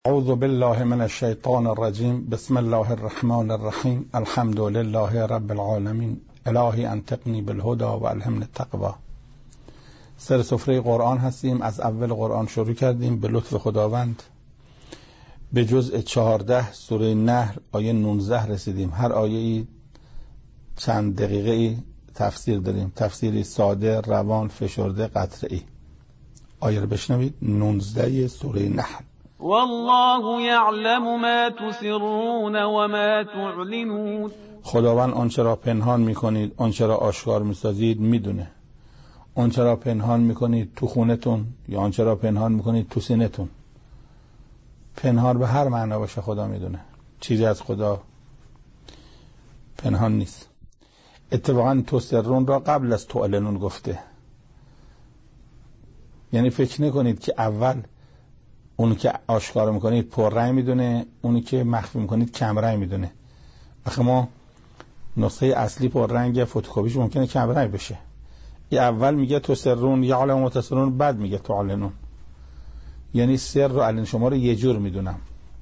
اعوذ بالله من الشیطان الرجیم. بسم الله الرحمن الرحیم. الحمد لله رب العالمین. الهی انطقنی بالهدى و الهمنی التقوی. سر سفره قرآن هستیم. از اول قرآن شروع کردیم. به لطف خداوند به جزء 14 سوره نحل آیه 19 رسیدیم. هر آیه‌ای چند دقیقه تفسیر داریم. تفسیری ساده، روان، فشرده، قطعی. آیه رو بشنوید. 19 سوره نحل. والله یعلم ما تسرون و ما تعلنون. خداوند آنچه را پنهان میکنید، آنچه را آشکار میسازید میدونه. آنچه را پنهان میکنید تو خونتون یا آنچه را پنهان میکنید تو سینه‌تون. پنهان به هر معنا باشه خدا میدونه. چیزی از خدا پنهان نیست. اتفاقا تسرون را قبل از تعلنون گفته. یعنی فکر نکنید که اول اونی که آشکار میکنید پررنگ میدونه، اونی که مخفی میکنید کم رنگ میدونه. آخه ما نسخه اصلی پررنگ فتوکپیش ممکنه کم رنگ بشه. این اول میگه تسرون یعلم ما تسرون، بعد میگه تعلنون. یعنی سر رو علن شما رو یه جور میدونم.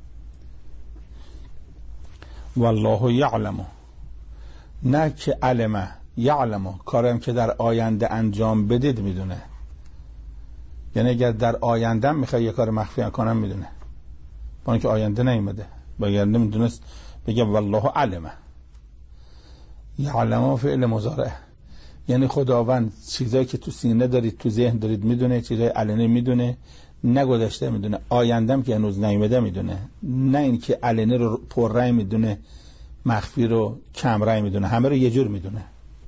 والله یعلم، نه که علم، یعلم کارم که در آینده انجام بدید میدونه. یعنی اگر در آینده میخوای یه کار مخفی کنم میدونه، با اینکه آینده نیومده. با آینده میدونست بگه والله علمه. یعلم فعل مضارع، یعنی خداوند چیزایی که تو سینه دارید، تو ذهن دارید میدونه. چیزای علنی میدونه، نگذشته میدونه. آینده هم که هنوز نیومده میدونه. نه اینکه علنی رو پررنگ میدونه، مخفی رو کم رنگ میدونه. همه رو یه جور میدونه.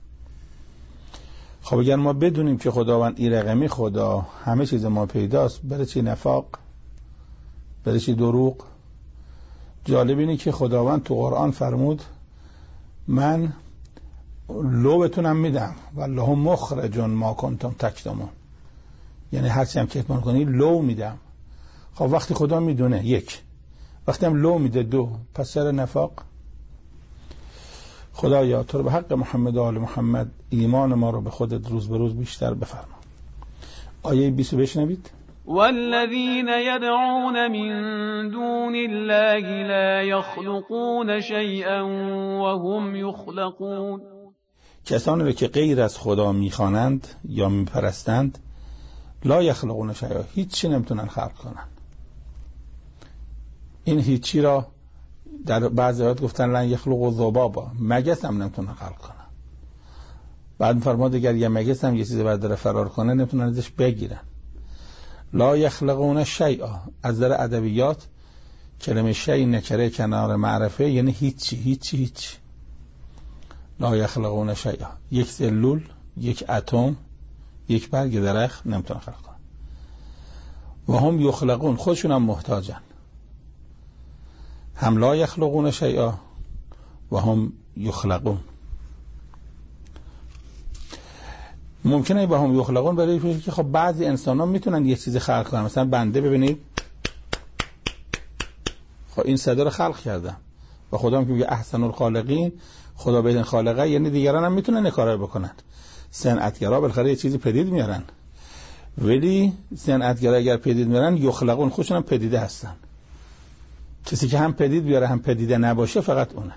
خب اگر ما بدونیم که خداوند این رقمی خدا همه چیز ما پیداست، برای چی نفاق؟ برای چی دروغ؟ جالب اینه که خداوند تو قرآن فرمود من لو بتونم میدم والله مخرج ما کنتم تکتمون. یعنی هرچی هم که کتمان کنی لو میدم. خب وقتی خدا میدونه یک، وقتی هم لو میده دو، پس سر نفاق؟ خدایا تو رو به حق محمد و آل محمد ایمان ما رو به خودت روز به روز بیشتر بفرما. آیه 20 بشنوید. والذین یدعون من دون الله لا یخلقون شیئا وهم یخلقون. کسانی رو که غیر از خدا میخوانند یا میپرستند، لا یخلقون شیئا، هیچی نمیتونن خلق کنن. این هیچی را در بعضی آیات گفتن لن یخلقوا ذبابا، مگس هم نمیتونن خلق کنن. بعد فرمود اگر یه مگس هم یه چیزی برداره فرار کنه نمیتونن ازش بگیرن. لا یخلقون شیئا، از در ادبیات کلمه شیء نکره کنار معرفه، یعنی هیچی هیچی هیچی. لا یخلقون شیئا، یک سلول، یک اتم، یک برگ درخت نمیتونن خلق کنن. و هم یخلقون، خودشون هم محتاجن. هم لا یخلقون شیئا و هم یخلقون. ممکنه با هم یخلقون برای که خب بعضی انسان ها میتونن یه چیزی خلق کنن. مثلا بنده ببینید، خب این صدا رو خلق کردم و خدا هم که میگه احسن الخالقین، خدا بهترین خالقه، یعنی دیگران هم میتونن این کارا بکنن. صنعتگرا بالاخره یه چیزی پدید میارن، ولی صنعتگرا اگر پدید میارن یخلقون، خودشون هم پدیده هستن. کسی که هم پدید بیاره هم پدیده نباشه فقط اونه.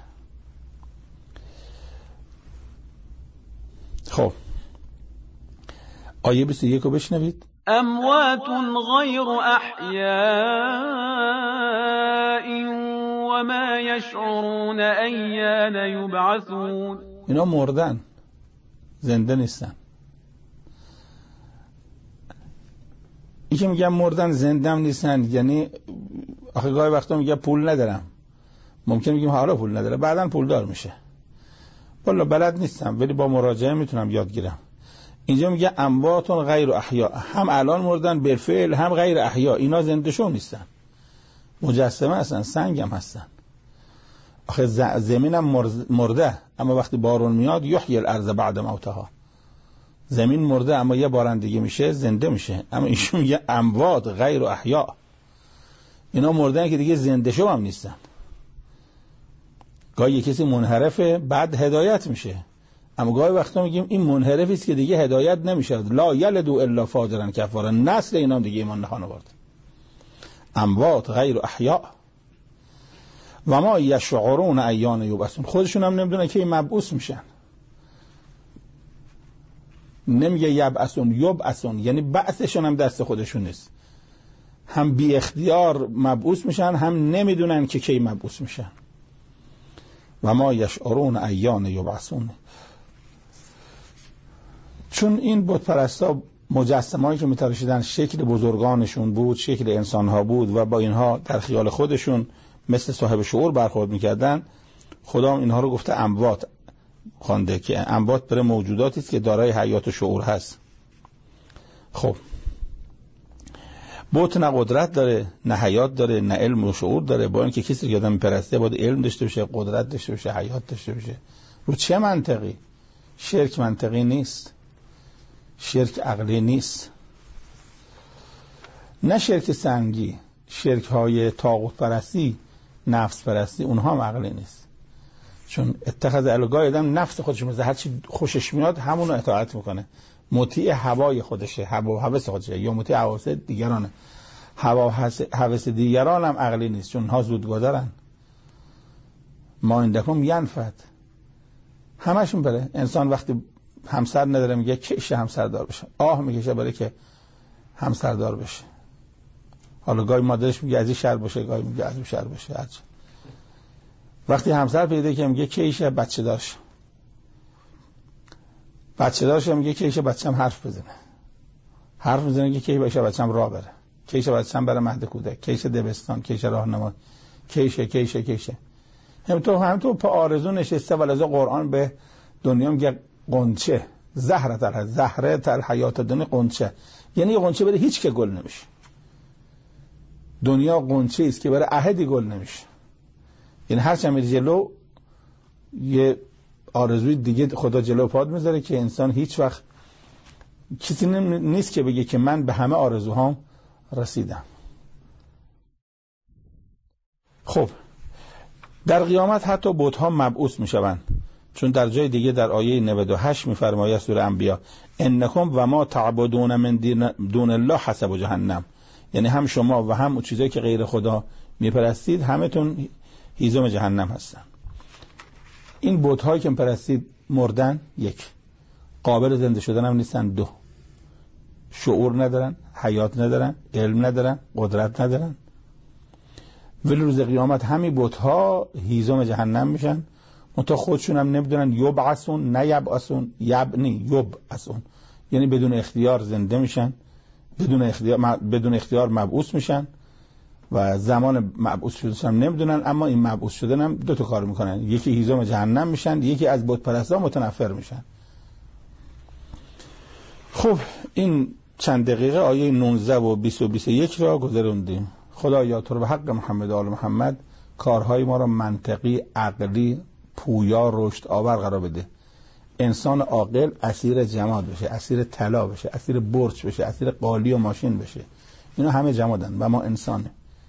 خب آیه 21 رو بشنوید. اموات غیر احیاء و ما یشعرون ایان یبعثون. اینا مردن، زنده نیستن. این که میگم مردن زنده هم نیستن، یعنی آخه گاهی وقتا میگه پول ندارم، ممکن میگیم حالا پول نداره بعداً پولدار میشه. والا بلد نیستم ولی با مراجعه میتونم یاد گیرم. اینجا میگه اموات غیر احیا، هم الان مردن بالفعل، هم غیر احیا. اینا زنده شو نیستن، مجسمه هستن، سنگ هم هستن. آخه زمین هم مرده، اما وقتی بارون میاد یحیی الارض بعد موتها. زمین مرده اما یه بارندگی میشه زنده میشه. اما ایشون میگه اموات غیر احیا، اینا مردن که دیگه زنده شو هم نیستن. گاهی کسی منحرفه بعد هدایت میشه، اما گاهی وقتا میگیم این منحرفی است که دیگه هدایت نمیشه. لا یلدو الا فاجرا کفارا، نسل اینا دیگه ایمان نخوان آورد. اموات غیر احیاء و ما یشعرون ایان یبعثون. خودشون هم نمیدونن که مبعوث میشن. نمیگه یبعثون، یبعثون، یعنی بعثشون هم دست خودشون نیست. هم بی اختیار مبعوث میشن، هم نمیدونن که کی مبعوث میشن. و ما یشعرون ایان یبعثون. چون این بت پرستا مجسمه‌ای که می‌تراشیدن شکل بزرگانشون بود، شکل انسان‌ها بود و با اینها در خیال خودشون مثل صاحب شعور برخورد می‌کردن، خدا اینها رو گفته اموات خوانده که اموات برای موجوداتی است که دارای حیات و شعور هست. خب بت نه قدرت داره، نه حیات داره، نه علم و شعور داره. با اینکه کسی که آدم می‌پرسته باید علم داشته باشه، قدرت داشته باشه، حیات داشته باشه. رو چه منطقی؟ شرک منطقی نیست، شرک عقلی نیست. نه شرک سنگی، شرک های طاغوت پرستی، نفس پرستی، اونها هم عقلی نیست. چون اتخاذ الگاه آدم نفس خودش مثل هر چی خوشش میاد همون رو اطاعت میکنه، مطیع هوای خودشه، هوا و هوس خودشه، یا مطیع هواس دیگرانه. هوا و هوس دیگران هم عقلی نیست، چون ها زودگذرن. ما عندکم ینفد، همشون بره. انسان وقتی همسر نداره میگه که همسردار بشه، آه میکشه برای که همسردار بشه. حالا گاهی مادرش میگه از این شهر باشه، گاهی میگه از اون شهر باشه. هرچی وقتی همسر پیدا که میگه که ایشه بچه دارش، بچه دارش میگه که ایشه بچه‌م حرف بزنه، حرف میزنه که ایشه بچه‌م راه بره، که ایشه بچه‌م بره مهد کودک، که ایشه دبستان، که ایشه راهنما، که ایشه همینطور پا آرزو نشسته. ولی از قرآن به دنیا میگه قنچه زهره تر حیات دنیا قنچه، یعنی یه قنچه بره هیچ که گل نمیشه. دنیا قنچه است که برای احدی گل نمیشه. یعنی هر چند میری جلو یه آرزوی دیگه خدا جلو پاد میذاره که انسان هیچ وقت کسی نیست که بگه که من به همه آرزوهام رسیدم. خب در قیامت حتی بت‌ها مبعوث میشوند، چون در جای دیگه در آیه 98 میفرماید سوره انبیا انکم و ما تعبدون من دون الله حسب جهنم، یعنی هم شما و هم اون چیزایی که غیر خدا میپرستید همتون هیزم جهنم هستن. این بت‌هایی که میپرستید مردن، یک، قابل زنده شدن هم نیستن، دو، شعور ندارن، حیات ندارن، علم ندارن، قدرت ندارن. ولی روز قیامت همین بت‌ها هیزم جهنم میشن. منتها خودشون هم نمیدونن یبعثون، نه یبعثون، یبعثون، یعنی بدون اختیار زنده میشن، بدون اختیار مبعوث میشن و زمان مبعوث شدنش هم نمیدونن. اما این مبعوث شدن هم دو تا کار میکنن، یکی هیزم جهنم میشن، یکی از بت پرستا متنفر میشن. خب این چند دقیقه آیه 19 و 20 و 21 را گذروندیم. خدایا تو رو به حق محمد و آل محمد کارهای ما را منطقی، عقلی، پویا، رشد آور قرار بده. انسان عاقل اسیر جماد بشه، اسیر طلا بشه، اسیر برج بشه، اسیر قالی و ماشین بشه. اینا همه جمادن و ما انسانه.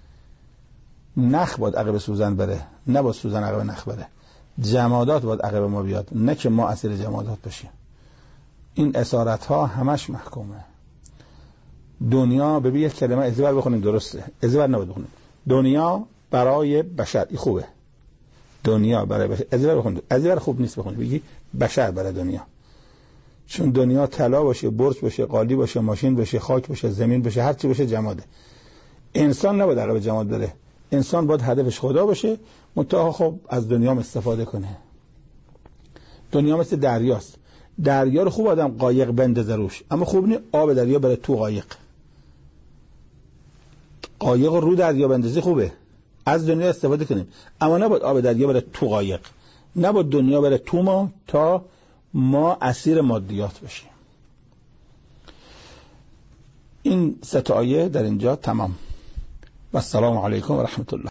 نخ باید عقب سوزن بره، نه باید سوزن عقب نخ بره. جمادات باید عقب ما بیاد، نه که ما اسیر جمادات بشیم. این اسارت ها همش محکومه. دنیا ببین یک کلمه ازبر بخونیم درسته، ازبر نباید بخونیم. دنیا برای بشر، این خوبه. دنیا برای بشر، ازبر بخونیم. ازبر خوب نیست بخونیم، بگی بشر برای دنیا. چون دنیا طلا باشه، برج باشه، قالی باشه، ماشین باشه، خاک باشه، زمین باشه، هر چی باشه جماده. انسان نباید عقب جماد بره. انسان باید هدفش خدا باشه، منتها خب از دنیا استفاده کنه. دنیا مثل دریاست. دریا رو خوب آدم قایق بندازه روش، اما خوب نیست آب دریا بره تو قایق. قایق رو دریا بندازی خوبه، از دنیا استفاده کنیم، اما نباید آب دریا بره تو قایق، نباید دنیا بره تو ما تا ما اسیر مادیات بشیم. این 3 آیه در اینجا تمام. و السلام علیکم و رحمت الله.